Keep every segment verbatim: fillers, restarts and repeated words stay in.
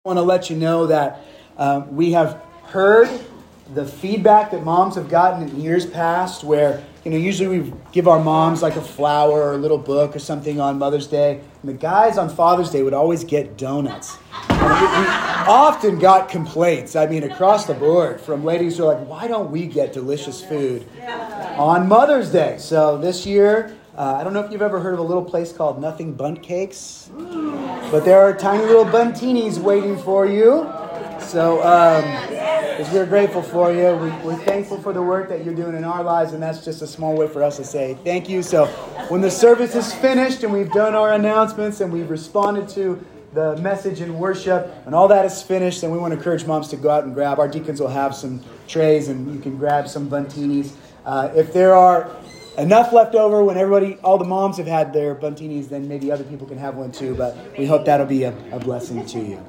I want to let you know that uh, we have heard the feedback that moms have gotten in years past where, you know, usually we give our moms like a flower or a little book or something on Mother's Day. And the guys on Father's Day would always get donuts. And we, we often got complaints, I mean, across the board from ladies who are like, why don't we get delicious food on Mother's Day? So this year, uh, I don't know if you've ever heard of a little place called Nothing Bundt Cakes, but there are tiny little buntinis waiting for you. So, um, because we're grateful for you. We, we're thankful for the work that you're doing in our lives, and that's just a small way for us to say thank you. So when the service is finished and we've done our announcements and we've responded to the message in worship, and all that is finished, then we want to encourage moms to go out and grab. Our deacons will have some trays, and you can grab some buntinis. Uh, if there are enough left over when everybody, all the moms have had their buntinis, then maybe other people can have one too. But we hope that'll be a, a blessing to you.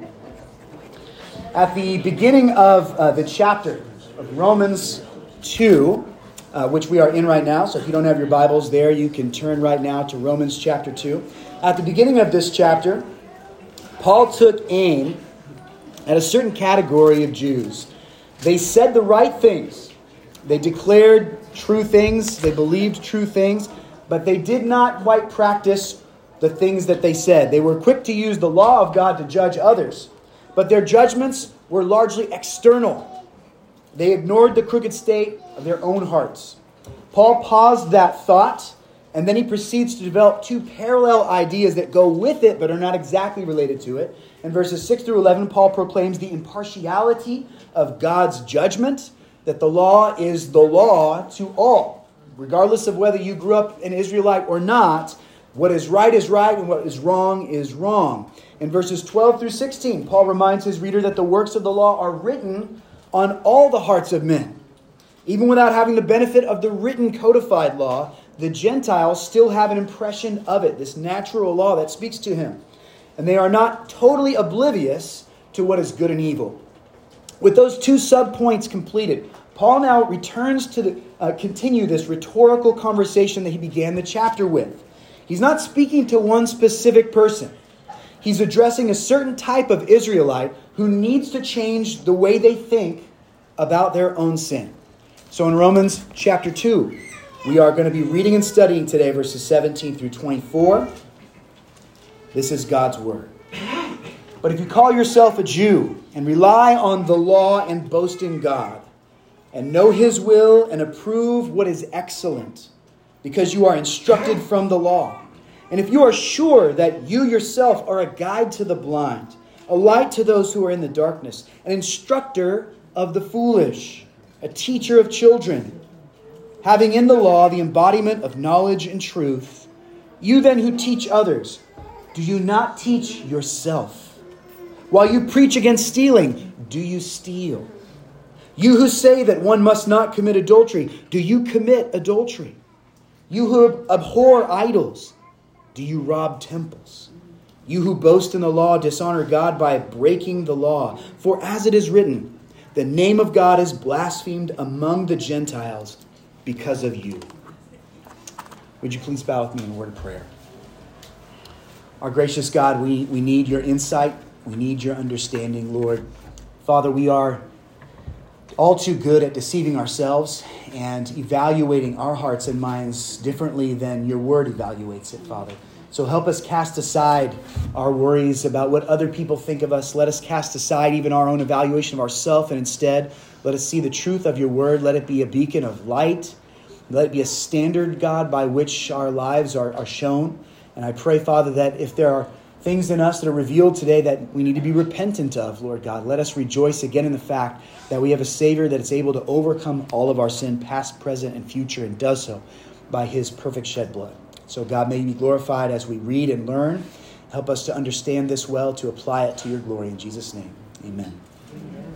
At the beginning of uh, the chapter of Romans two, uh, which we are in right now, so if you don't have your Bibles there, you can turn right now to Romans chapter two. At the beginning of this chapter, Paul took aim at a certain category of Jews. They said the right things. They declared true things. They believed true things, but they did not quite practice the things that they said. They were quick to use the law of God to judge others, but their judgments were largely external. They ignored the crooked state of their own hearts. Paul paused that thought, and then he proceeds to develop two parallel ideas that go with it, but are not exactly related to it. In verses six through eleven, Paul proclaims the impartiality of God's judgment, that the law is the law to all. Regardless of whether you grew up an Israelite or not, what is right is right and what is wrong is wrong. In verses twelve through sixteen, Paul reminds his reader that the works of the law are written on all the hearts of men. Even without having the benefit of the written codified law, the Gentiles still have an impression of it, this natural law that speaks to him. And they are not totally oblivious to what is good and evil. With those two subpoints completed, Paul now returns to the, uh, continue this rhetorical conversation that he began the chapter with. He's not speaking to one specific person. He's addressing a certain type of Israelite who needs to change the way they think about their own sin. So in Romans chapter two, we are going to be reading and studying today verses seventeen through twenty-four. This is God's word. But if you call yourself a Jew and rely on the law and boast in God, and know His will and approve what is excellent, because you are instructed from the law, and if you are sure that you yourself are a guide to the blind, a light to those who are in the darkness, an instructor of the foolish, a teacher of children, having in the law the embodiment of knowledge and truth, you then who teach others, do you not teach yourself? While you preach against stealing, do you steal? You who say that one must not commit adultery, do you commit adultery? You who abhor idols, do you rob temples? You who boast in the law dishonor God by breaking the law. For as it is written, the name of God is blasphemed among the Gentiles because of you. Would you please bow with me in a word of prayer? Our gracious God, we, we need your insight. We need your understanding, Lord. Father, we are all too good at deceiving ourselves and evaluating our hearts and minds differently than your word evaluates it, Father. So help us cast aside our worries about what other people think of us. Let us cast aside even our own evaluation of ourselves, and instead let us see the truth of your word. Let it be a beacon of light. Let it be a standard, God, by which our lives are, are shown. And I pray, Father, that if there are things in us that are revealed today that we need to be repentant of, Lord God, let us rejoice again in the fact that we have a Savior that is able to overcome all of our sin, past, present, and future, and does so by His perfect shed blood. So God, may you be glorified as we read and learn. Help us to understand this well, to apply it to your glory. In Jesus' name, amen. Amen.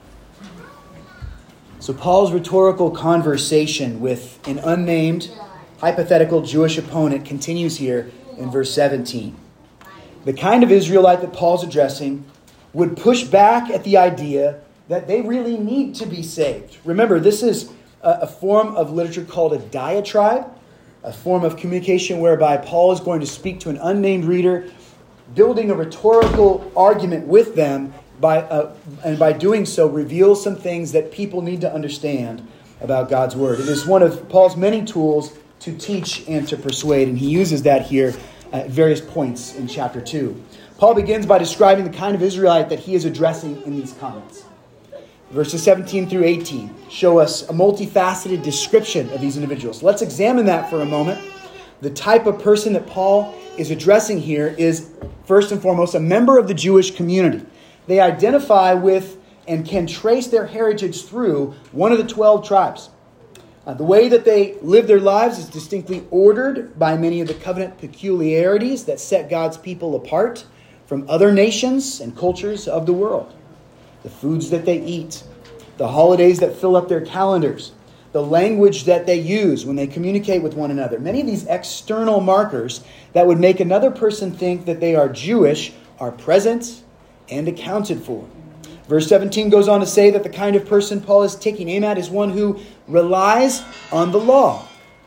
So Paul's rhetorical conversation with an unnamed, hypothetical Jewish opponent continues here in verse seventeen. The kind of Israelite that Paul's addressing would push back at the idea that they really need to be saved. Remember, this is a, a form of literature called a diatribe, a form of communication whereby Paul is going to speak to an unnamed reader building a rhetorical argument with them, by uh, and by doing so reveals some things that people need to understand about God's Word. It is one of Paul's many tools to teach and to persuade, and he uses that here at various points in chapter two. Paul begins by describing the kind of Israelite that he is addressing in these comments. Verses seventeen through eighteen show us a multifaceted description of these individuals. Let's examine that for a moment. The type of person that Paul is addressing here is, first and foremost, a member of the Jewish community. They identify with and can trace their heritage through one of the twelve tribes. Uh, the way that they live their lives is distinctly ordered by many of the covenant peculiarities that set God's people apart from other nations and cultures of the world. The foods that they eat, the holidays that fill up their calendars, the language that they use when they communicate with one another. Many of these external markers that would make another person think that they are Jewish are present and accounted for. Verse seventeen goes on to say that the kind of person Paul is taking aim at is one who relies on the law.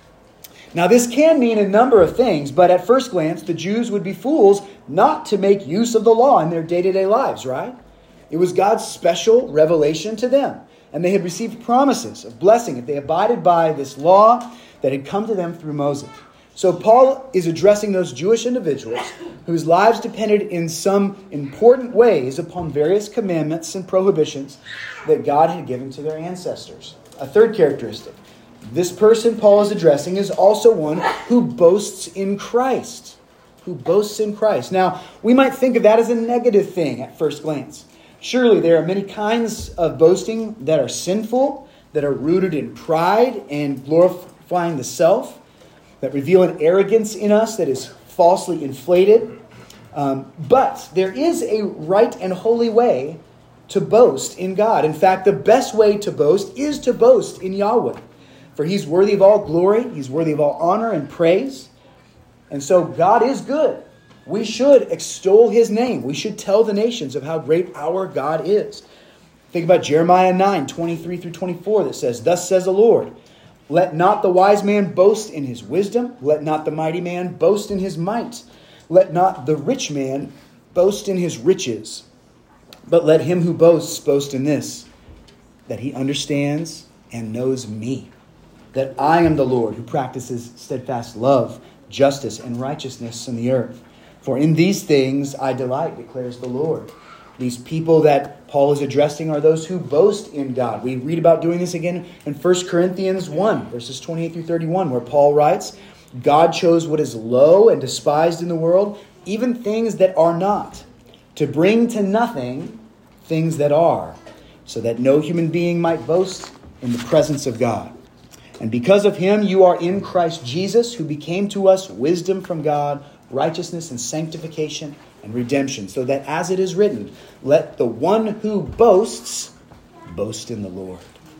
Now, this can mean a number of things, but at first glance, the Jews would be fools not to make use of the law in their day-to-day lives, right? It was God's special revelation to them, and they had received promises of blessing if they abided by this law that had come to them through Moses. So Paul is addressing those Jewish individuals whose lives depended in some important ways upon various commandments and prohibitions that God had given to their ancestors. A third characteristic. This person Paul is addressing is also one who boasts in Christ. Who boasts in Christ. Now, we might think of that as a negative thing at first glance. Surely there are many kinds of boasting that are sinful, that are rooted in pride and glorifying the self, that reveal an arrogance in us that is falsely inflated. Um, but there is a right and holy way to boast in God. In fact, the best way to boast is to boast in Yahweh. For He's worthy of all glory, He's worthy of all honor and praise. And so God is good. We should extol His name. We should tell the nations of how great our God is. Think about Jeremiah nine, twenty-three through twenty-four that says, "Thus says the Lord, let not the wise man boast in his wisdom. Let not the mighty man boast in his might. Let not the rich man boast in his riches. But let him who boasts boast in this, that he understands and knows me, that I am the Lord who practices steadfast love, justice, and righteousness in the earth. For in these things I delight, declares the Lord." These people that Paul is addressing are those who boast in God. We read about doing this again in First Corinthians one, verses twenty-eight through thirty-one, where Paul writes, "God chose what is low and despised in the world, even things that are not, to bring to nothing things that are, so that no human being might boast in the presence of God. And because of Him you are in Christ Jesus, who became to us wisdom from God, righteousness and sanctification and redemption, so that as it is written, let the one who boasts boast in the Lord."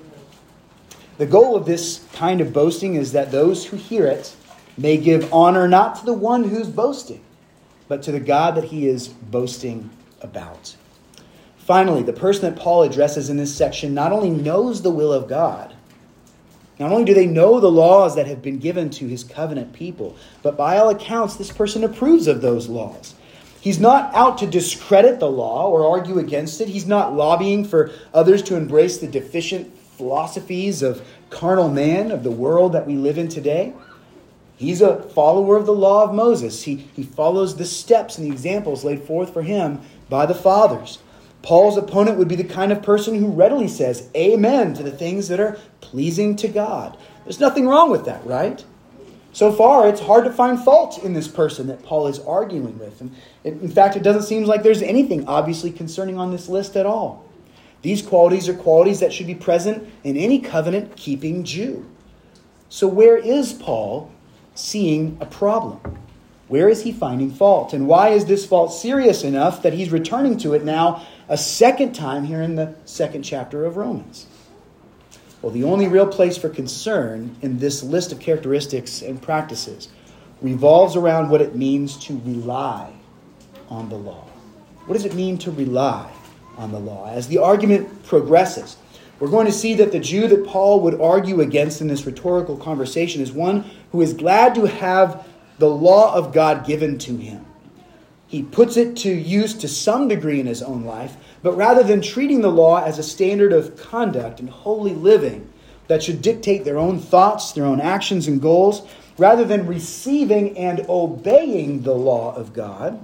The goal of this kind of boasting is that those who hear it may give honor not to the one who's boasting, but to the God that he is boasting about. Finally, the person that Paul addresses in this section not only knows the will of God, not only do they know the laws that have been given to his covenant people, but by all accounts, this person approves of those laws. He's not out to discredit the law or argue against it. He's not lobbying for others to embrace the deficient philosophies of carnal man, of the world that we live in today. He's a follower of the law of Moses. He, he follows the steps and the examples laid forth for him by the fathers. Paul's opponent would be the kind of person who readily says amen to the things that are pleasing to God. There's nothing wrong with that, right? So far, it's hard to find fault in this person that Paul is arguing with. And in fact, it doesn't seem like there's anything obviously concerning on this list at all. These qualities are qualities that should be present in any covenant-keeping Jew. So where is Paul seeing a problem? Where is he finding fault? And why is this fault serious enough that he's returning to it now a second time here in the second chapter of Romans? Well, the only real place for concern in this list of characteristics and practices revolves around what it means to rely on the law. What does it mean to rely on the law? As the argument progresses, we're going to see that the Jew that Paul would argue against in this rhetorical conversation is one who is glad to have the law of God given to him. He puts it to use to some degree in his own life, but rather than treating the law as a standard of conduct and holy living that should dictate their own thoughts, their own actions and goals, rather than receiving and obeying the law of God,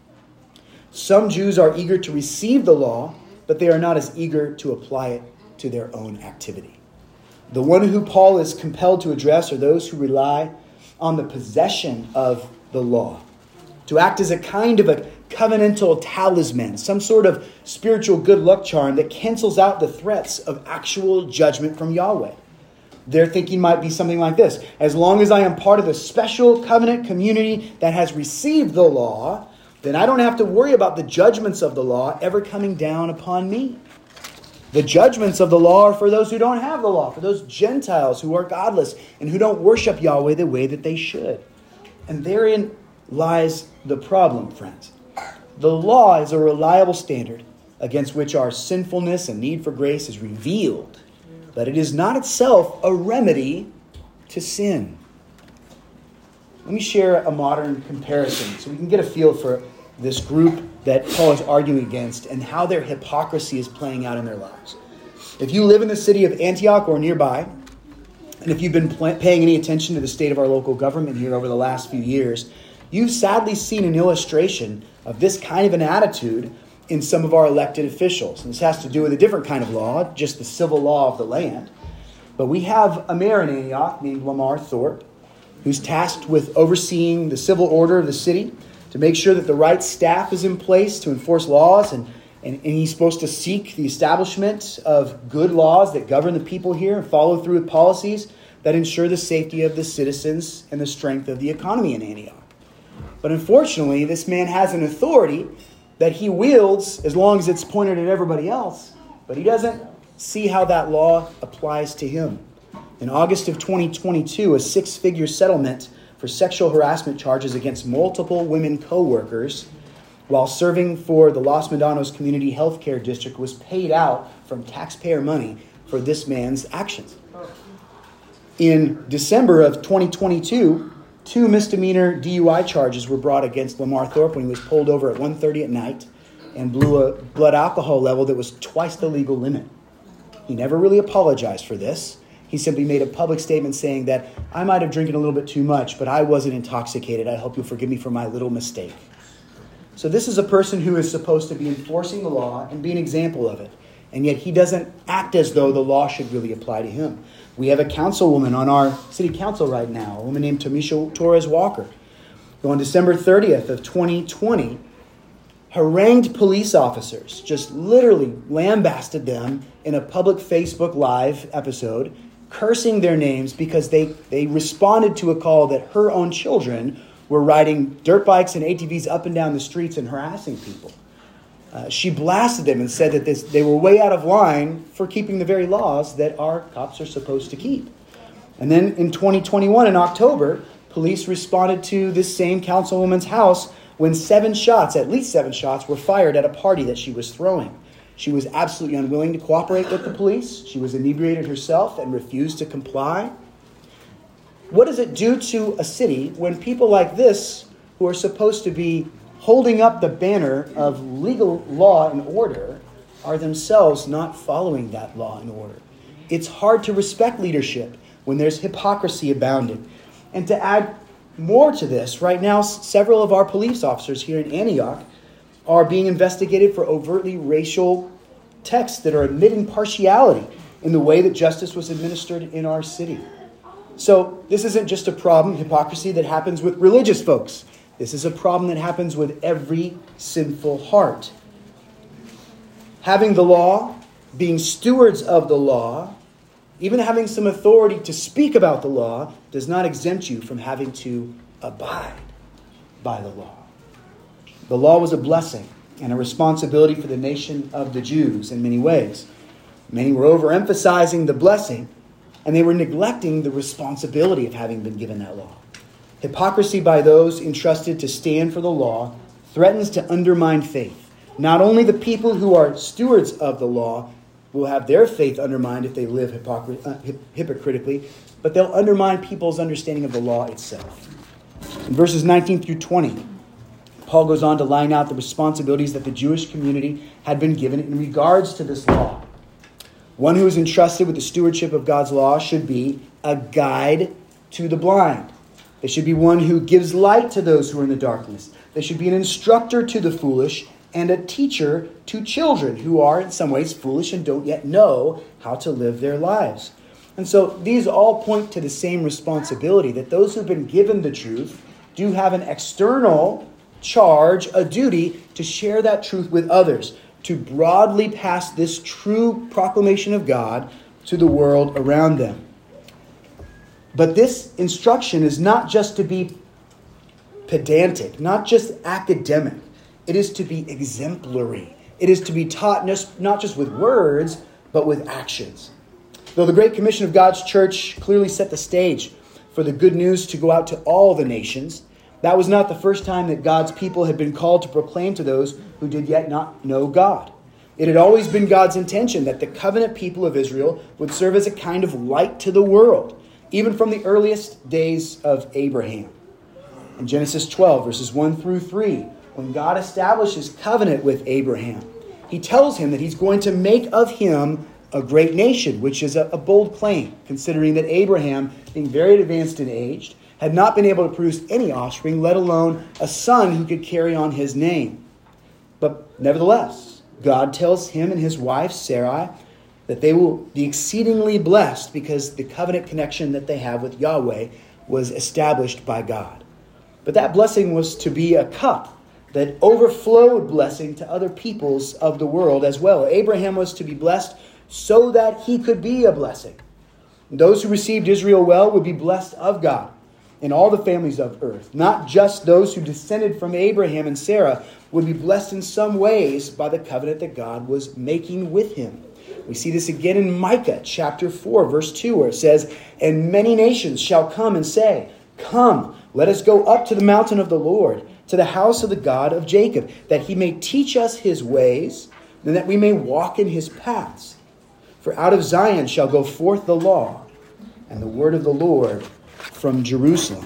some Jews are eager to receive the law, but they are not as eager to apply it to their own activity. The one who Paul is compelled to address are those who rely on the possession of the law, to act as a kind of a covenantal talisman, some sort of spiritual good luck charm that cancels out the threats of actual judgment from Yahweh. Their thinking might be something like this: as long as I am part of the special covenant community that has received the law, then I don't have to worry about the judgments of the law ever coming down upon me. The judgments of the law are for those who don't have the law, for those Gentiles who are godless and who don't worship Yahweh the way that they should. And therein lies the problem, friends. The law is a reliable standard against which our sinfulness and need for grace is revealed, but it is not itself a remedy to sin. Let me share a modern comparison so we can get a feel for this group that Paul is arguing against and how their hypocrisy is playing out in their lives. If you live in the city of Antioch or nearby, and if you've been pl- paying any attention to the state of our local government here over the last few years, you've sadly seen an illustration of this kind of an attitude in some of our elected officials. And this has to do with a different kind of law, just the civil law of the land. But we have a mayor in Antioch named Lamar Thorpe, who's tasked with overseeing the civil order of the city to make sure that the right staff is in place to enforce laws. And, and, and he's supposed to seek the establishment of good laws that govern the people here and follow through with policies that ensure the safety of the citizens and the strength of the economy in Antioch. But unfortunately, this man has an authority that he wields as long as it's pointed at everybody else, but he doesn't see how that law applies to him. In August of twenty twenty-two, a six-figure settlement for sexual harassment charges against multiple women co-workers while serving for the Los Medanos Community Healthcare District was paid out from taxpayer money for this man's actions. In December of twenty twenty-two, two misdemeanor D U I charges were brought against Lamar Thorpe when he was pulled over at one thirty at night and blew a blood alcohol level that was twice the legal limit. He never really apologized for this. He simply made a public statement saying that I might have drinking a little bit too much, but I wasn't intoxicated. I hope you'll forgive me for my little mistake. So this is a person who is supposed to be enforcing the law and be an example of it. And yet he doesn't act as though the law should really apply to him. We have a councilwoman on our city council right now, a woman named Tamisha Torres Walker, who on December thirtieth of twenty twenty harangued police officers, just literally lambasted them in a public Facebook Live episode, cursing their names because they, they responded to a call that her own children were riding dirt bikes and A T Vs up and down the streets and harassing people. Uh, she blasted them and said that this, they were way out of line for keeping the very laws that our cops are supposed to keep. And then in twenty twenty-one, in October, police responded to this same councilwoman's house when seven shots, at least seven shots, were fired at a party that she was throwing. She was absolutely unwilling to cooperate with the police. She was inebriated herself and refused to comply. What does it do to a city when people like this, who are supposed to be holding up the banner of legal law and order, are themselves not following that law and order? It's hard to respect leadership when there's hypocrisy abounding. And to add more to this, right now, several of our police officers here in Antioch are being investigated for overtly racial texts that are admitting partiality in the way that justice was administered in our city. So this isn't just a problem, hypocrisy, that happens with religious folks. This is a problem that happens with every sinful heart. Having the law, being stewards of the law, even having some authority to speak about the law, does not exempt you from having to abide by the law. The law was a blessing and a responsibility for the nation of the Jews in many ways. Many were overemphasizing the blessing, and they were neglecting the responsibility of having been given that law. Hypocrisy by those entrusted to stand for the law threatens to undermine faith. Not only the people who are stewards of the law will have their faith undermined if they live hypocr- uh, hip- hypocritically, but they'll undermine people's understanding of the law itself. In verses nineteen through twenty, Paul goes on to line out the responsibilities that the Jewish community had been given in regards to this law. One who is entrusted with the stewardship of God's law should be a guide to the blind. They should be one who gives light to those who are in the darkness. They should be an instructor to the foolish and a teacher to children who are in some ways foolish and don't yet know how to live their lives. And so these all point to the same responsibility, that those who've been given the truth do have an external charge, a duty to share that truth with others, to broadly pass this true proclamation of God to the world around them. But this instruction is not just to be pedantic, not just academic. It is to be exemplary. It is to be taught not just with words, but with actions. Though the Great Commission of God's church clearly set the stage for the good news to go out to all the nations, that was not the first time that God's people had been called to proclaim to those who did yet not know God. It had always been God's intention that the covenant people of Israel would serve as a kind of light to the world, even from the earliest days of Abraham. In Genesis twelve, verses one through three, when God establishes covenant with Abraham, he tells him that he's going to make of him a great nation, which is a, a bold claim, considering that Abraham, being very advanced in age, had not been able to produce any offspring, let alone a son who could carry on his name. But nevertheless, God tells him and his wife, Sarai, that they will be exceedingly blessed because the covenant connection that they have with Yahweh was established by God. But that blessing was to be a cup that overflowed blessing to other peoples of the world as well. Abraham was to be blessed so that he could be a blessing. Those who received Israel well would be blessed of God in all the families of earth. Not just those who descended from Abraham and Sarah would be blessed in some ways by the covenant that God was making with him. We see this again in Micah chapter four, verse two, where it says, "And many nations shall come and say, 'Come, let us go up to the mountain of the Lord, to the house of the God of Jacob, that he may teach us his ways, and that we may walk in his paths. For out of Zion shall go forth the law, and the word of the Lord from Jerusalem.'"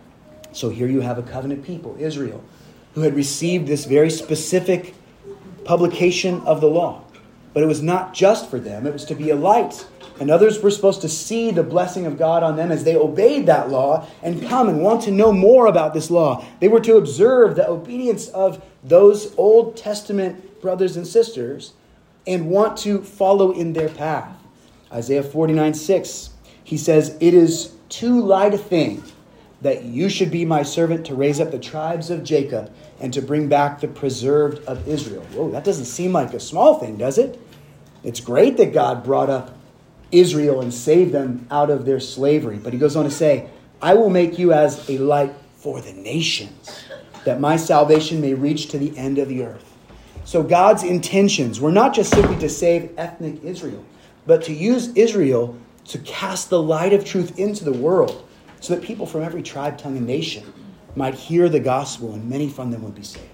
So here you have a covenant people, Israel, who had received this very specific publication of the law. But it was not just for them. It was to be a light. And others were supposed to see the blessing of God on them as they obeyed that law and come and want to know more about this law. They were to observe the obedience of those Old Testament brothers and sisters and want to follow in their path. Isaiah forty-nine six, he says, "It is too light a thing that you should be my servant to raise up the tribes of Jacob and to bring back the preserved of Israel." Whoa, that doesn't seem like a small thing, does it? It's great that God brought up Israel and saved them out of their slavery. But he goes on to say, "I will make you as a light for the nations, that my salvation may reach to the end of the earth." So God's intentions were not just simply to save ethnic Israel, but to use Israel to cast the light of truth into the world so that people from every tribe, tongue, and nation might hear the gospel, and many from them would be saved.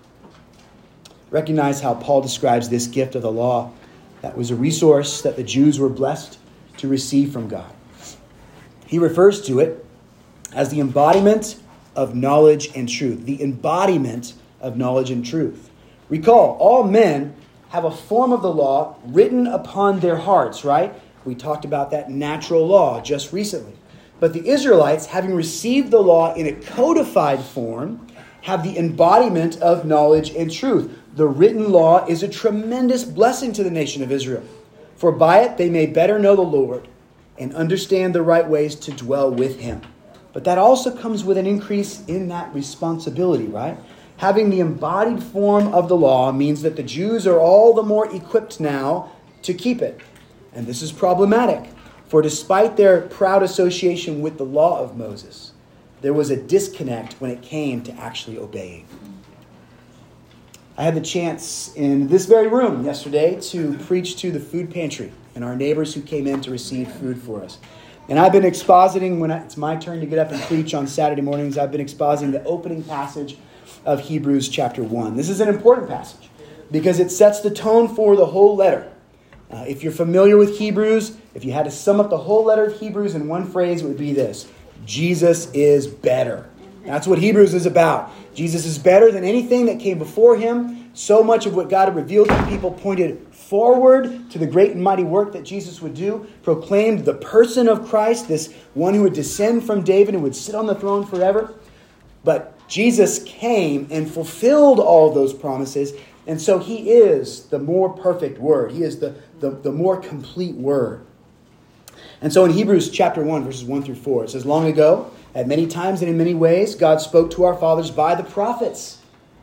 Recognize how Paul describes this gift of the law. That was a resource that the Jews were blessed to receive from God. He refers to it as the embodiment of knowledge and truth. The embodiment of knowledge and truth. Recall, all men have a form of the law written upon their hearts, right? We talked about that natural law just recently. But the Israelites, having received the law in a codified form, have the embodiment of knowledge and truth. The written law is a tremendous blessing to the nation of Israel. For by it they may better know the Lord and understand the right ways to dwell with him. But that also comes with an increase in that responsibility, right? Having the embodied form of the law means that the Jews are all the more equipped now to keep it. And this is problematic. For despite their proud association with the law of Moses, there was a disconnect when it came to actually obeying. I had the chance in this very room yesterday to preach to the food pantry and our neighbors who came in to receive food for us. And I've been expositing, when I, it's my turn to get up and preach on Saturday mornings, I've been expositing the opening passage of Hebrews chapter one. This is an important passage because it sets the tone for the whole letter. Uh, if you're familiar with Hebrews, if you had to sum up the whole letter of Hebrews in one phrase, it would be this: Jesus is better. That's what Hebrews is about. Jesus is better than anything that came before him. So much of what God had revealed to people pointed forward to the great and mighty work that Jesus would do, proclaimed the person of Christ, this one who would descend from David and would sit on the throne forever. But Jesus came and fulfilled all of those promises, and so he is the more perfect word. He is the, the, the more complete word. And so in Hebrews chapter one, verses one through four, it says, long ago, at many times and in many ways, God spoke to our fathers by the prophets.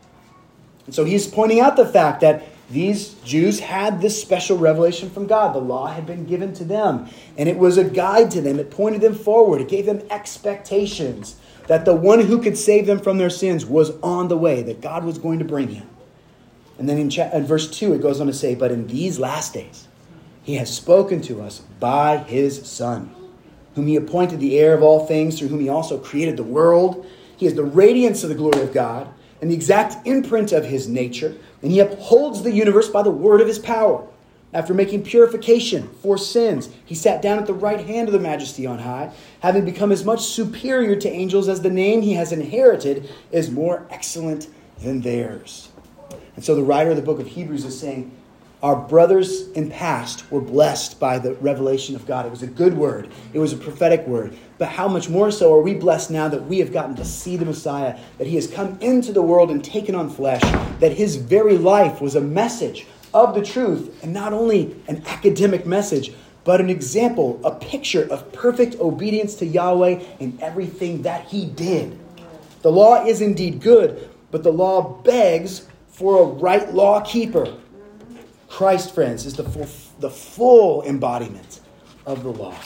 And so he's pointing out the fact that these Jews had this special revelation from God. The law had been given to them, and it was a guide to them. It pointed them forward. It gave them expectations that the one who could save them from their sins was on the way, that God was going to bring him. And then in, cha- in verse two, it goes on to say, but in these last days, he has spoken to us by his Son, whom he appointed the heir of all things, through whom he also created the world. He is the radiance of the glory of God and the exact imprint of his nature, and he upholds the universe by the word of his power. After making purification for sins, he sat down at the right hand of the Majesty on high, having become as much superior to angels as the name he has inherited is more excellent than theirs. And so the writer of the book of Hebrews is saying, our brothers in past were blessed by the revelation of God. It was a good word. It was a prophetic word. But how much more so are we blessed now that we have gotten to see the Messiah, that he has come into the world and taken on flesh, that his very life was a message of the truth, and not only an academic message, but an example, a picture of perfect obedience to Yahweh in everything that he did. The law is indeed good, but the law begs for a right law keeper. Christ, friends, is the full, the full embodiment of the law.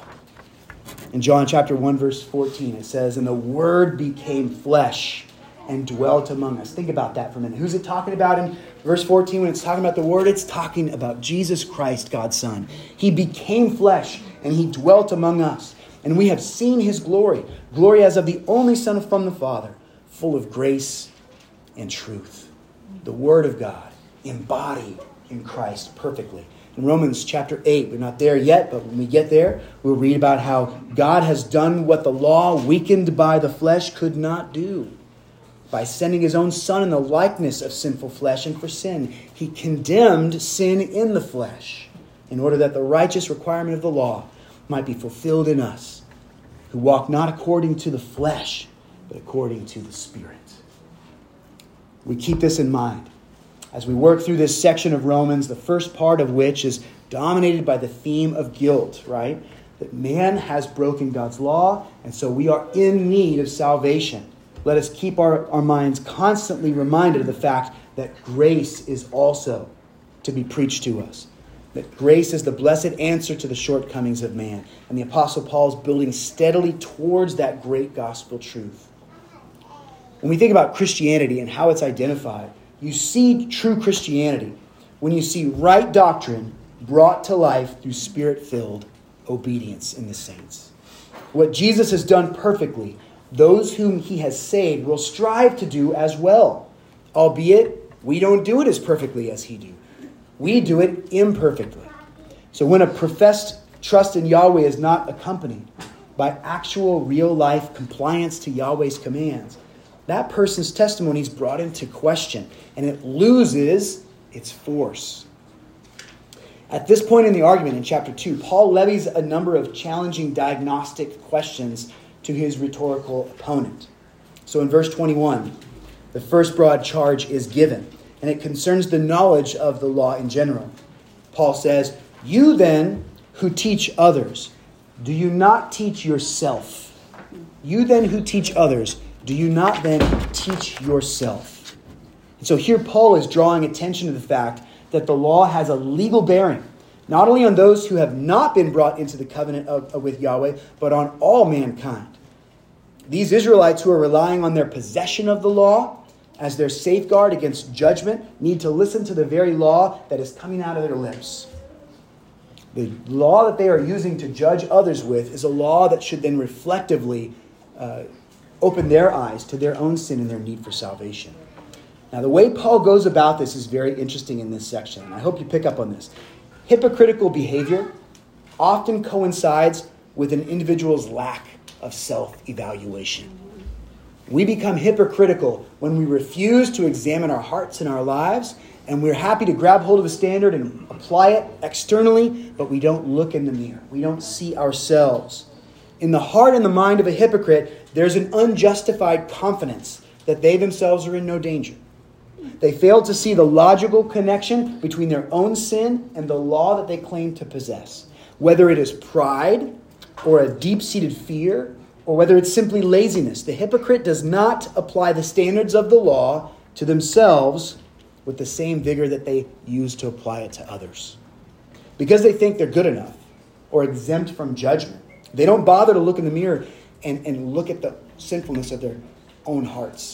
In John chapter one, verse fourteen, it says, and the Word became flesh and dwelt among us. Think about that for a minute. Who's it talking about in verse fourteen? When it's talking about the Word, it's talking about Jesus Christ, God's Son. He became flesh and he dwelt among us. And we have seen his glory, glory as of the only Son from the Father, full of grace and truth. The Word of God embodied in Christ perfectly. In Romans chapter eight, we're not there yet, but when we get there, we'll read about how God has done what the law, weakened by the flesh, could not do. By sending his own Son in the likeness of sinful flesh, and for sin, he condemned sin in the flesh, in order that the righteous requirement of the law might be fulfilled in us, who walk not according to the flesh, but according to the Spirit. We keep this in mind as we work through this section of Romans, the first part of which is dominated by the theme of guilt, right? That man has broken God's law, and so we are in need of salvation. Let us keep our, our minds constantly reminded of the fact that grace is also to be preached to us. That grace is the blessed answer to the shortcomings of man. And the Apostle Paul is building steadily towards that great gospel truth. When we think about Christianity and how it's identified, you see true Christianity when you see right doctrine brought to life through Spirit-filled obedience in the saints. What Jesus has done perfectly, those whom he has saved will strive to do as well. Albeit, we don't do it as perfectly as he do. We do it imperfectly. So when a professed trust in Yahweh is not accompanied by actual real-life compliance to Yahweh's commands, that person's testimony is brought into question, and it loses its force. At this point in the argument in chapter two, Paul levies a number of challenging diagnostic questions to his rhetorical opponent. So in verse twenty-one, the first broad charge is given, and it concerns the knowledge of the law in general. Paul says, you then who teach others, do you not teach yourself? You then who teach others, do you not then teach yourself? And so here Paul is drawing attention to the fact that the law has a legal bearing, not only on those who have not been brought into the covenant of, of, with Yahweh, but on all mankind. These Israelites who are relying on their possession of the law as their safeguard against judgment need to listen to the very law that is coming out of their lips. The law that they are using to judge others with is a law that should then reflectively uh, open their eyes to their own sin and their need for salvation. Now, the way Paul goes about this is very interesting in this section, and I hope you pick up on this. Hypocritical behavior often coincides with an individual's lack of self-evaluation. We become hypocritical when we refuse to examine our hearts and our lives, and we're happy to grab hold of a standard and apply it externally, but we don't look in the mirror. We don't see ourselves. In the heart and the mind of a hypocrite, there's an unjustified confidence that they themselves are in no danger. They fail to see the logical connection between their own sin and the law that they claim to possess. Whether it is pride or a deep-seated fear, or whether it's simply laziness, the hypocrite does not apply the standards of the law to themselves with the same vigor that they use to apply it to others. Because they think they're good enough or exempt from judgment, they don't bother to look in the mirror and, and look at the sinfulness of their own hearts.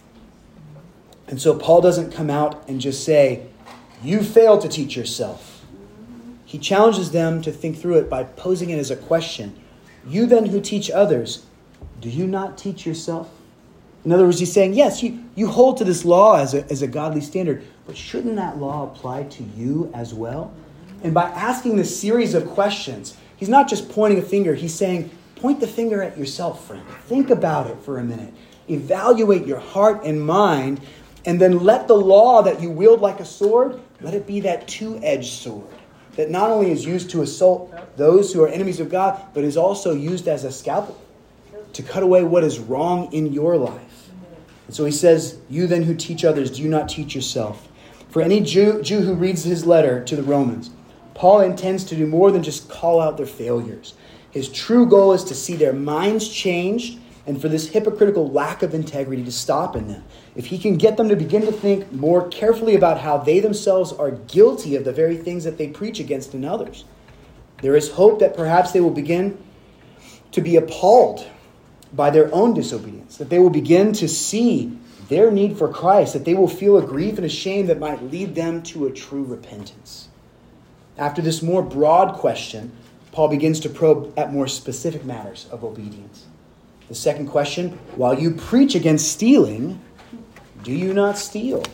And so Paul doesn't come out and just say, you failed to teach yourself. He challenges them to think through it by posing it as a question. You then who teach others, do you not teach yourself? In other words, he's saying, yes, you, you hold to this law as a, as a godly standard, but shouldn't that law apply to you as well? And by asking this series of questions, he's not just pointing a finger, he's saying, point the finger at yourself, friend. Think about it for a minute. Evaluate your heart and mind, and then let the law that you wield like a sword, let it be that two-edged sword that not only is used to assault those who are enemies of God, but is also used as a scalpel to cut away what is wrong in your life. And so he says, you then who teach others, do you not teach yourself? For any Jew, Jew who reads his letter to the Romans, Paul intends to do more than just call out their failures. His true goal is to see their minds changed and for this hypocritical lack of integrity to stop in them. If he can get them to begin to think more carefully about how they themselves are guilty of the very things that they preach against in others, there is hope that perhaps they will begin to be appalled by their own disobedience, that they will begin to see their need for Christ, that they will feel a grief and a shame that might lead them to a true repentance. After this more broad question, Paul begins to probe at more specific matters of obedience. The second question, while you preach against stealing, do you not steal?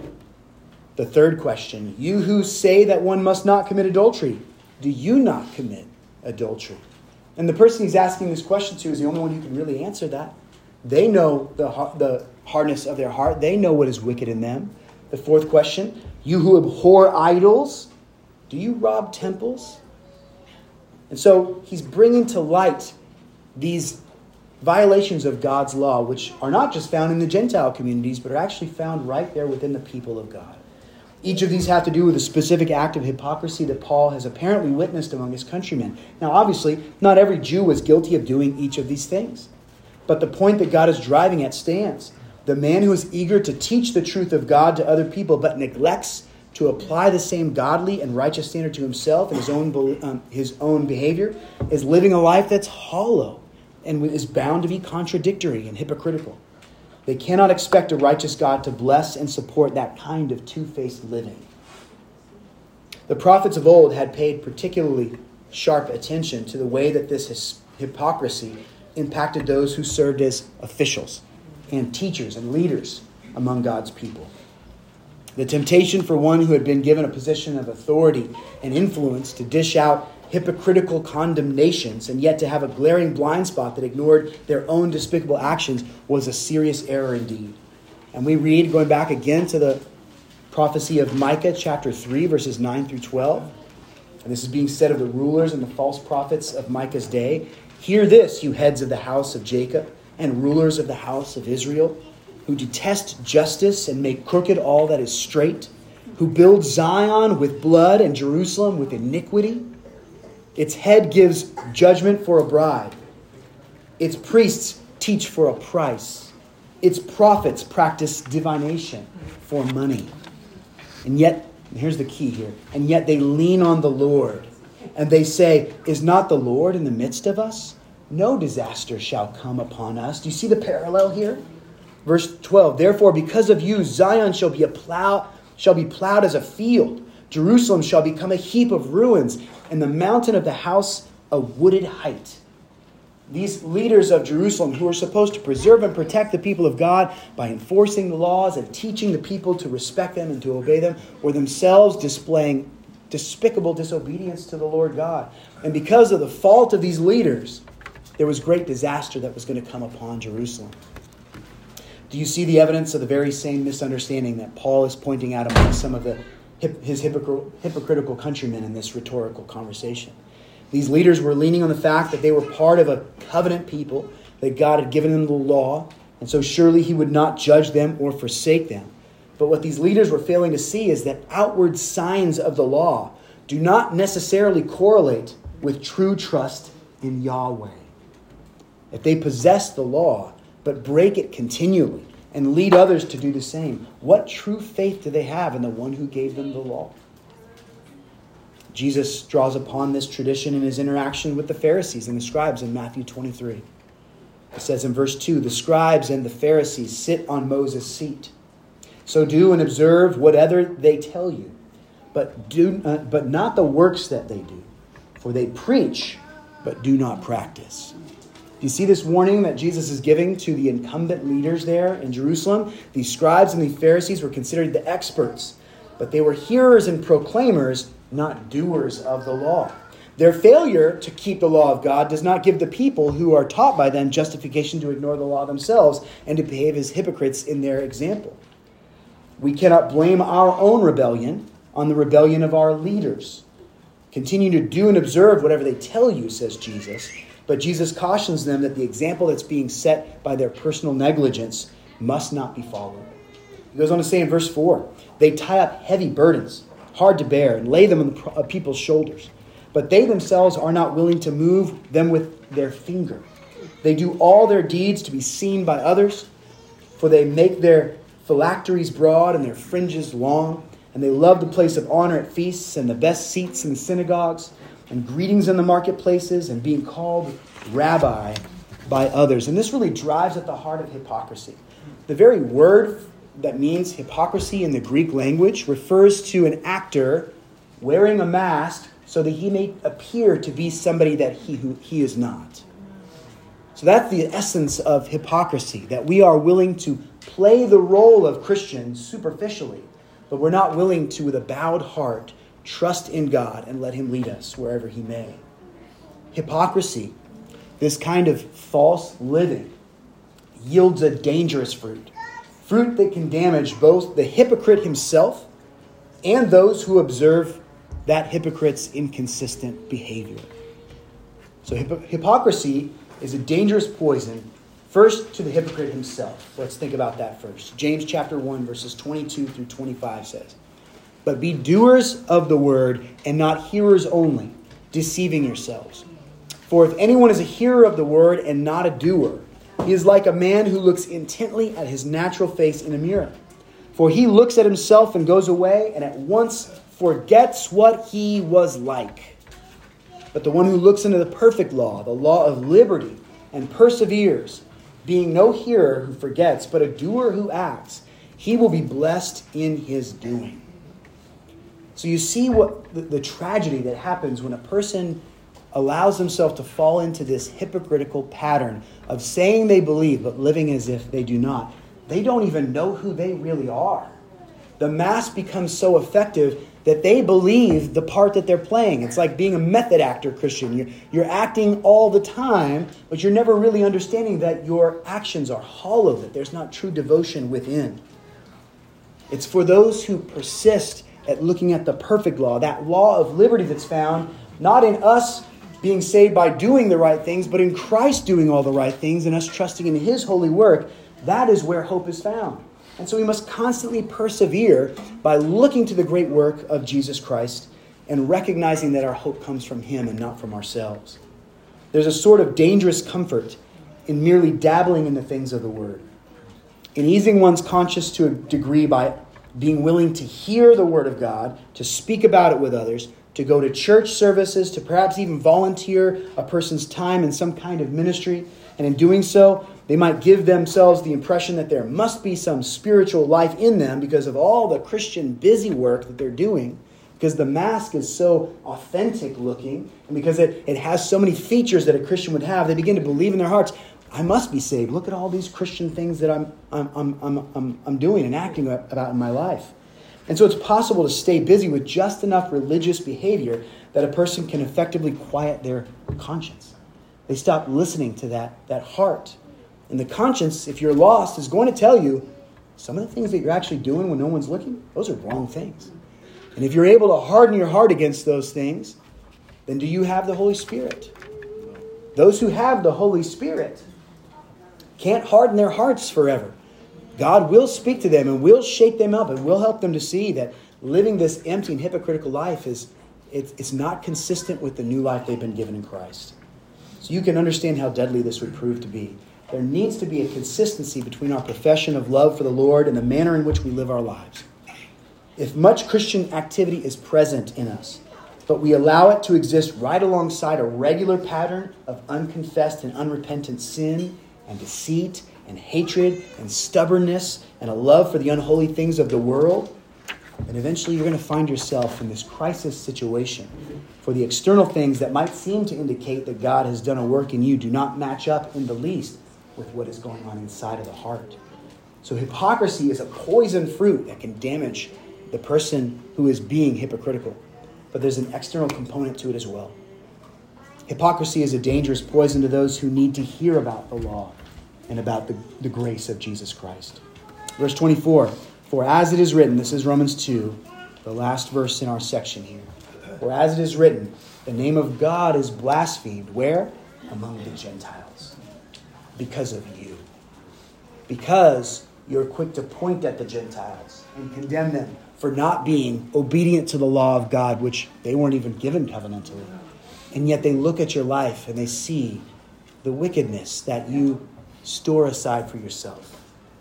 The third question, you who say that one must not commit adultery, do you not commit adultery? And the person he's asking this question to is the only one who can really answer that. They know the, the hardness of their heart. They know what is wicked in them. The fourth question, you who abhor idols, do you rob temples? And so he's bringing to light these violations of God's law, which are not just found in the Gentile communities, but are actually found right there within the people of God. Each of these have to do with a specific act of hypocrisy that Paul has apparently witnessed among his countrymen. Now, obviously, not every Jew was guilty of doing each of these things. But the point that God is driving at stands. The man who is eager to teach the truth of God to other people, but neglects to apply the same godly and righteous standard to himself and his own, um, his own behavior, is living a life that's hollow and is bound to be contradictory and hypocritical. They cannot expect a righteous God to bless and support that kind of two-faced living. The prophets of old had paid particularly sharp attention to the way that this hypocrisy impacted those who served as officials and teachers and leaders among God's people. The temptation for one who had been given a position of authority and influence to dish out hypocritical condemnations and yet to have a glaring blind spot that ignored their own despicable actions was a serious error indeed. And we read, going back again to the prophecy of Micah chapter three, verses nine through twelve. And this is being said of the rulers and the false prophets of Micah's day. Hear this, you heads of the house of Jacob and rulers of the house of Israel, who detest justice and make crooked all that is straight, who build Zion with blood and Jerusalem with iniquity. Its head gives judgment for a bribe. Its priests teach for a price. Its prophets practice divination for money. And yet, and here's the key here, and yet they lean on the Lord. And they say, is not the Lord in the midst of us? No disaster shall come upon us. Do you see the parallel here? Verse twelve, therefore, because of you, Zion shall be a plow, shall be plowed as a field. Jerusalem shall become a heap of ruins, and the mountain of the house a wooded height. These leaders of Jerusalem, who are supposed to preserve and protect the people of God by enforcing the laws and teaching the people to respect them and to obey them, were themselves displaying despicable disobedience to the Lord God. And because of the fault of these leaders, there was great disaster that was going to come upon Jerusalem. Do you see the evidence of the very same misunderstanding that Paul is pointing out among some of the his hypocritical countrymen in this rhetorical conversation? These leaders were leaning on the fact that they were part of a covenant people, that God had given them the law, and so surely he would not judge them or forsake them. But what these leaders were failing to see is that outward signs of the law do not necessarily correlate with true trust in Yahweh. If they possess the law, but break it continually and lead others to do the same, what true faith do they have in the one who gave them the law? Jesus draws upon this tradition in his interaction with the Pharisees and the scribes in Matthew twenty-three. It says in verse two, the scribes and the Pharisees sit on Moses' seat. So do and observe whatever they tell you, but do uh, but not the works that they do, for they preach, but do not practice. Do you see this warning that Jesus is giving to the incumbent leaders there in Jerusalem? These scribes and the Pharisees were considered the experts, but they were hearers and proclaimers, not doers of the law. Their failure to keep the law of God does not give the people who are taught by them justification to ignore the law themselves and to behave as hypocrites in their example. We cannot blame our own rebellion on the rebellion of our leaders. Continue to do and observe whatever they tell you, says Jesus. But Jesus cautions them that the example that's being set by their personal negligence must not be followed. He goes on to say in verse four, they tie up heavy burdens, hard to bear, and lay them on the people's shoulders. But they themselves are not willing to move them with their finger. They do all their deeds to be seen by others, for they make their phylacteries broad and their fringes long, and they love the place of honor at feasts and the best seats in the synagogues and greetings in the marketplaces and being called rabbi by others. And this really drives at the heart of hypocrisy. The very word that means hypocrisy in the Greek language refers to an actor wearing a mask so that he may appear to be somebody that he, who he is not. So that's the essence of hypocrisy, that we are willing to play the role of Christians superficially, but we're not willing to, with a bowed heart, trust in God and let him lead us wherever he may. Hypocrisy, this kind of false living, yields a dangerous fruit. Fruit that can damage both the hypocrite himself and those who observe that hypocrite's inconsistent behavior. So hip- hypocrisy is a dangerous poison, first to the hypocrite himself. Let's think about that first. James chapter one, verses twenty-two through twenty-five says, but be doers of the word and not hearers only, deceiving yourselves. For if anyone is a hearer of the word and not a doer, he is like a man who looks intently at his natural face in a mirror. For he looks at himself and goes away and at once forgets what he was like. But the one who looks into the perfect law, the law of liberty, and perseveres, being no hearer who forgets, but a doer who acts, he will be blessed in his doing. So you see what the, the tragedy that happens when a person allows himself to fall into this hypocritical pattern of saying they believe but living as if they do not. They don't even know who they really are. The mask becomes so effective that they believe the part that they're playing. It's like being a method actor Christian. You're, you're acting all the time, but you're never really understanding that your actions are hollow, that there's not true devotion within. It's for those who persist at looking at the perfect law, that law of liberty that's found not in us being saved by doing the right things, but in Christ doing all the right things and us trusting in his holy work. That is where hope is found. And so we must constantly persevere by looking to the great work of Jesus Christ and recognizing that our hope comes from him and not from ourselves. There's a sort of dangerous comfort in merely dabbling in the things of the word, in easing one's conscience to a degree by being willing to hear the word of God, to speak about it with others, to go to church services, to perhaps even volunteer a person's time in some kind of ministry. And in doing so, they might give themselves the impression that there must be some spiritual life in them because of all the Christian busy work that they're doing, because the mask is so authentic looking, and because it, it has so many features that a Christian would have. They begin to believe in their hearts, I must be saved. Look at all these Christian things that I'm, I'm, I'm, I'm, I'm, I'm doing and acting about in my life. And so it's possible to stay busy with just enough religious behavior that a person can effectively quiet their conscience. They stop listening to that, that heart. And the conscience, if you're lost, is going to tell you some of the things that you're actually doing when no one's looking, those are wrong things. And if you're able to harden your heart against those things, then do you have the Holy Spirit? Those who have the Holy Spirit can't harden their hearts forever. God will speak to them and will shake them up and will help them to see that living this empty and hypocritical life is it's, it's not consistent with the new life they've been given in Christ. So you can understand how deadly this would prove to be. There needs to be a consistency between our profession of love for the Lord and the manner in which we live our lives. If much Christian activity is present in us, but we allow it to exist right alongside a regular pattern of unconfessed and unrepentant sin and deceit and hatred and stubbornness and a love for the unholy things of the world, then eventually you're going to find yourself in this crisis situation. For the external things that might seem to indicate that God has done a work in you do not match up in the least with what is going on inside of the heart. So hypocrisy is a poison fruit that can damage the person who is being hypocritical. But there's an external component to it as well. Hypocrisy is a dangerous poison to those who need to hear about the law and about the, the grace of Jesus Christ. Verse twenty-four, for as it is written, this is Romans two, the last verse in our section here. For as it is written, the name of God is blasphemed. Where? Among the Gentiles. Because of you. Because you're quick to point at the Gentiles and condemn them for not being obedient to the law of God, which they weren't even given covenantally. And yet they look at your life and they see the wickedness that you store aside for yourself.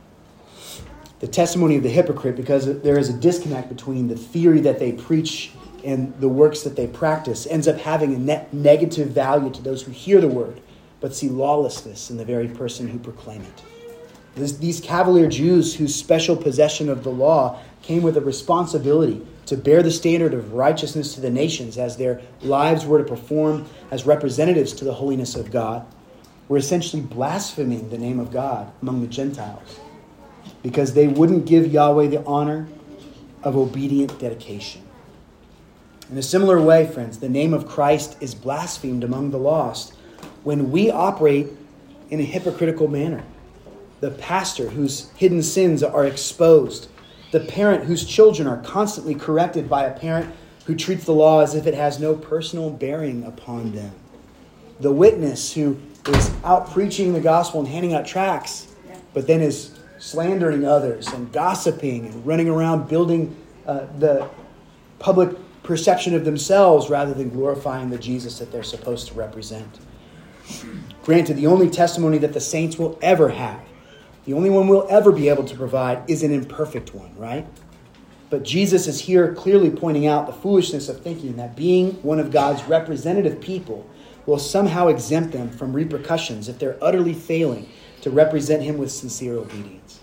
The testimony of the hypocrite, because there is a disconnect between the theory that they preach and the works that they practice, ends up having a net negative value to those who hear the word, but see lawlessness in the very person who proclaim it. This, these cavalier Jews whose special possession of the law came with a responsibility to bear the standard of righteousness to the nations as their lives were to perform as representatives to the holiness of God, were essentially blaspheming the name of God among the Gentiles because they wouldn't give Yahweh the honor of obedient dedication. In a similar way, friends, the name of Christ is blasphemed among the lost when we operate in a hypocritical manner. The pastor whose hidden sins are exposed. The parent whose children are constantly corrected by a parent who treats the law as if it has no personal bearing upon them. The witness who is out preaching the gospel and handing out tracts, but then is slandering others and gossiping and running around building uh, the public perception of themselves rather than glorifying the Jesus that they're supposed to represent. Granted, the only testimony that the saints will ever have, the only one we'll ever be able to provide, is an imperfect one, right? But Jesus is here clearly pointing out the foolishness of thinking that being one of God's representative people will somehow exempt them from repercussions if they're utterly failing to represent him with sincere obedience.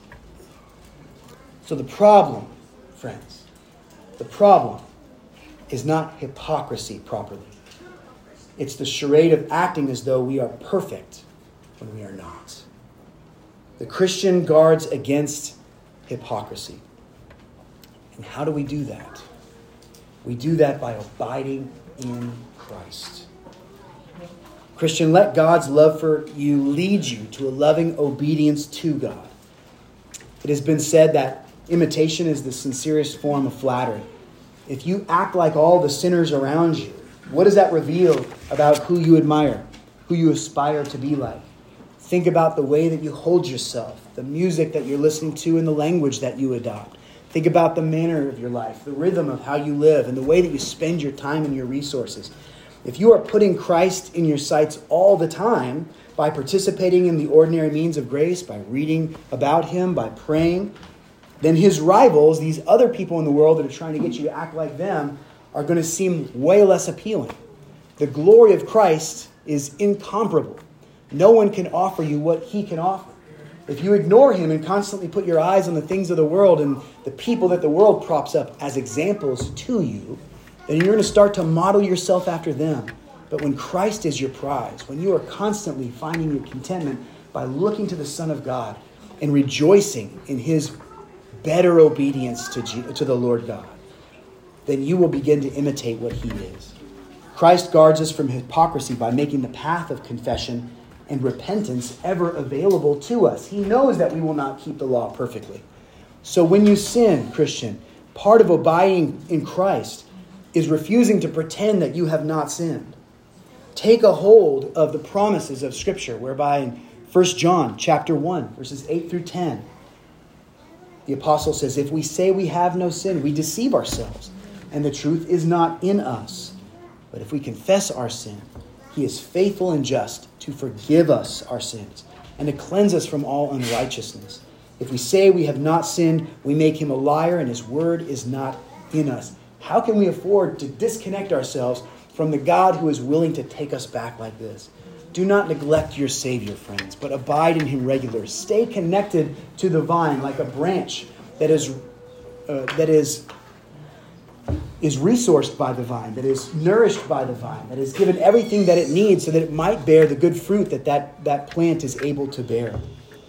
So the problem, friends, the problem is not hypocrisy properly. It's the charade of acting as though we are perfect when we are not. The Christian guards against hypocrisy. And how do we do that? We do that by abiding in Christ. Christian, let God's love for you lead you to a loving obedience to God. It has been said that imitation is the sincerest form of flattery. If you act like all the sinners around you, what does that reveal about who you admire, who you aspire to be like? Think about the way that you hold yourself, the music that you're listening to, and the language that you adopt. Think about the manner of your life, the rhythm of how you live, and the way that you spend your time and your resources. If you are putting Christ in your sights all the time by participating in the ordinary means of grace, by reading about him, by praying, then his rivals, these other people in the world that are trying to get you to act like them, are going to seem way less appealing. The glory of Christ is incomparable. No one can offer you what he can offer. If you ignore him and constantly put your eyes on the things of the world and the people that the world props up as examples to you, then you're going to start to model yourself after them. But when Christ is your prize, when you are constantly finding your contentment by looking to the Son of God and rejoicing in his better obedience to, G- to the Lord God, then you will begin to imitate what he is. Christ guards us from hypocrisy by making the path of confession and repentance ever available to us. He knows that we will not keep the law perfectly. So when you sin, Christian, part of abiding in Christ is refusing to pretend that you have not sinned. Take a hold of the promises of Scripture, whereby in First John chapter one, verses eight through ten, the apostle says, if we say we have no sin, we deceive ourselves, and the truth is not in us. But if we confess our sin, he is faithful and just to forgive us our sins and to cleanse us from all unrighteousness. If we say we have not sinned, we make him a liar, and his word is not in us. How can we afford to disconnect ourselves from the God who is willing to take us back like this? Do not neglect your Savior, friends, but abide in him regularly. Stay connected to the vine like a branch that is uh, that is, is resourced by the vine, that is nourished by the vine, that is given everything that it needs so that it might bear the good fruit that that, that plant is able to bear.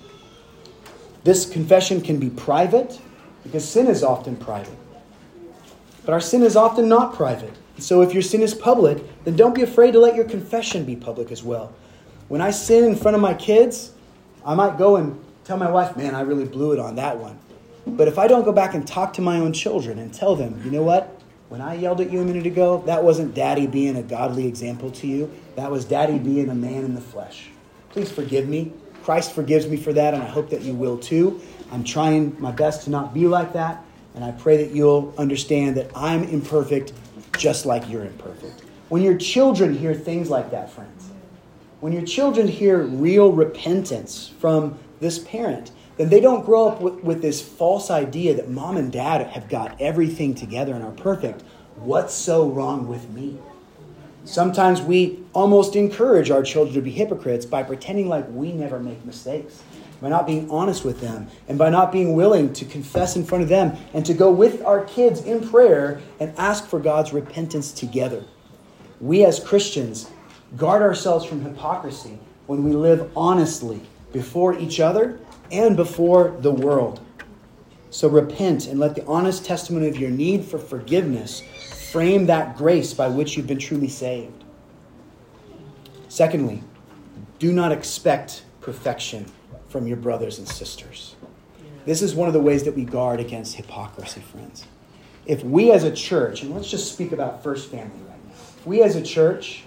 This confession can be private because sin is often private. But our sin is often not private. So if your sin is public, then don't be afraid to let your confession be public as well. When I sin in front of my kids, I might go and tell my wife, man, I really blew it on that one. But if I don't go back and talk to my own children and tell them, you know what? When I yelled at you a minute ago, that wasn't Daddy being a godly example to you. That was Daddy being a man in the flesh. Please forgive me. Christ forgives me for that, and I hope that you will too. I'm trying my best to not be like that, and I pray that you'll understand that I'm imperfect just like you're imperfect. When your children hear things like that, friends, when your children hear real repentance from this parent, then they don't grow up with, with this false idea that mom and dad have got everything together and are perfect. What's so wrong with me? Sometimes we almost encourage our children to be hypocrites by pretending like we never make mistakes, by not being honest with them, and by not being willing to confess in front of them and to go with our kids in prayer and ask for God's repentance together. We as Christians guard ourselves from hypocrisy when we live honestly before each other and before the world. So repent and let the honest testimony of your need for forgiveness frame that grace by which you've been truly saved. Secondly, do not expect perfection from your brothers and sisters. This is one of the ways that we guard against hypocrisy, friends. If we as a church, and let's just speak about First Family right now. If we as a church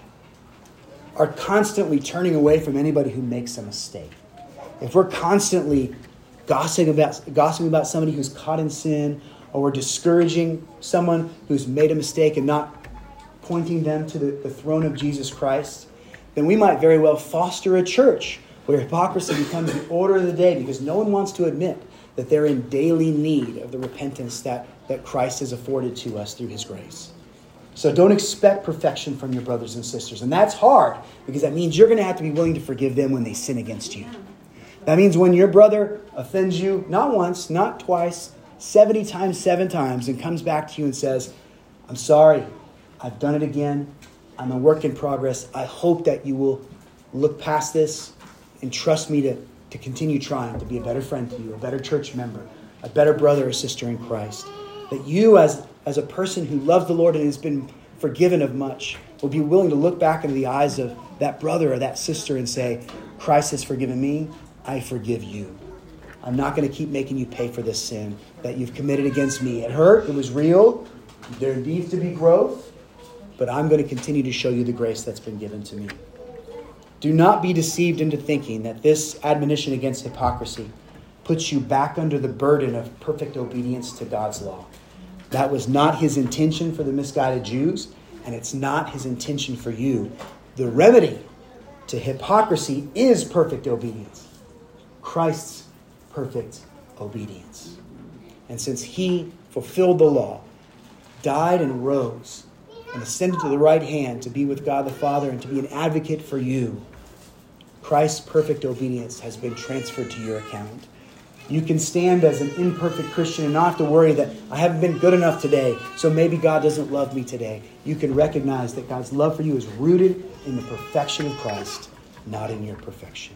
are constantly turning away from anybody who makes a mistake, if we're constantly gossiping about, gossiping about somebody who's caught in sin, or we're discouraging someone who's made a mistake and not pointing them to the, the throne of Jesus Christ, then we might very well foster a church where hypocrisy becomes the order of the day because no one wants to admit that they're in daily need of the repentance that, that Christ has afforded to us through his grace. So don't expect perfection from your brothers and sisters. And that's hard because that means you're going to have to be willing to forgive them when they sin against you. That means when your brother offends you, not once, not twice, seventy times, seven times, and comes back to you and says, I'm sorry, I've done it again. I'm a work in progress. I hope that you will look past this and trust me to, to continue trying to be a better friend to you, a better church member, a better brother or sister in Christ. That you as, as a person who loves the Lord and has been forgiven of much will be willing to look back into the eyes of that brother or that sister and say, Christ has forgiven me, I forgive you. I'm not going to keep making you pay for this sin that you've committed against me. It hurt, it was real, there needs to be growth, but I'm going to continue to show you the grace that's been given to me. Do not be deceived into thinking that this admonition against hypocrisy puts you back under the burden of perfect obedience to God's law. That was not his intention for the misguided Jews, and it's not his intention for you. The remedy to hypocrisy is perfect obedience. Christ's perfect obedience. And since he fulfilled the law, died and rose, and ascended to the right hand to be with God the Father and to be an advocate for you, Christ's perfect obedience has been transferred to your account. You can stand as an imperfect Christian and not have to worry that I haven't been good enough today, so maybe God doesn't love me today. You can recognize that God's love for you is rooted in the perfection of Christ, not in your perfection.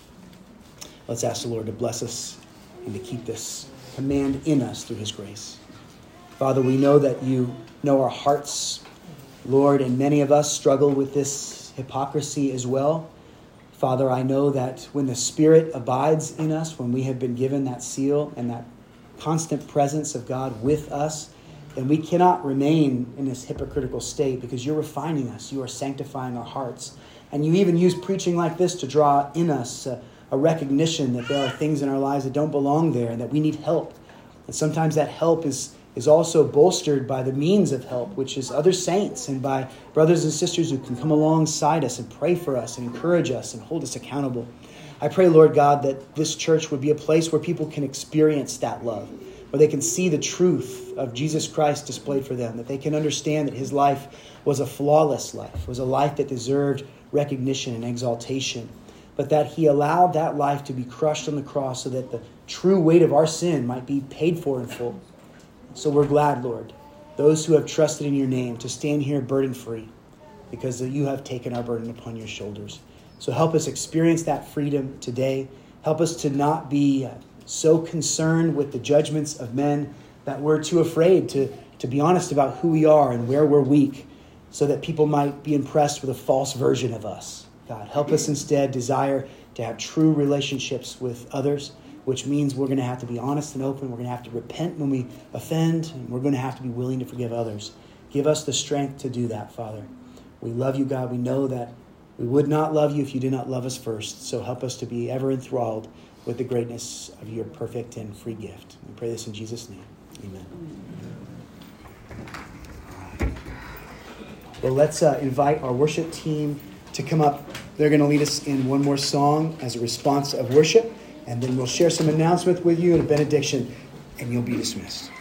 Let's ask the Lord to bless us and to keep this command in us through his grace. Father, we know that you know our hearts, Lord, and many of us struggle with this hypocrisy as well. Father, I know that when the Spirit abides in us, when we have been given that seal and that constant presence of God with us, then we cannot remain in this hypocritical state because you're refining us. You are sanctifying our hearts. And you even use preaching like this to draw in us a, a recognition that there are things in our lives that don't belong there and that we need help. And sometimes that help is, is also bolstered by the means of help, which is other saints and by brothers and sisters who can come alongside us and pray for us and encourage us and hold us accountable. I pray, Lord God, that this church would be a place where people can experience that love, where they can see the truth of Jesus Christ displayed for them, that they can understand that his life was a flawless life, was a life that deserved recognition and exaltation, but that he allowed that life to be crushed on the cross so that the true weight of our sin might be paid for in full. So we're glad, Lord, those who have trusted in your name to stand here burden-free because you have taken our burden upon your shoulders. So help us experience that freedom today. Help us to not be so concerned with the judgments of men that we're too afraid to, to be honest about who we are and where we're weak so that people might be impressed with a false version of us. God, help us instead desire to have true relationships with others, which means we're going to have to be honest and open. We're going to have to repent when we offend, and we're going to have to be willing to forgive others. Give us the strength to do that, Father. We love you, God. We know that we would not love you if you did not love us first. So help us to be ever enthralled with the greatness of your perfect and free gift. We pray this in Jesus' name. Amen. Well, let's uh, invite our worship team to come up. They're going to lead us in one more song as a response of worship, and then we'll share some announcements with you and a benediction, and you'll be dismissed.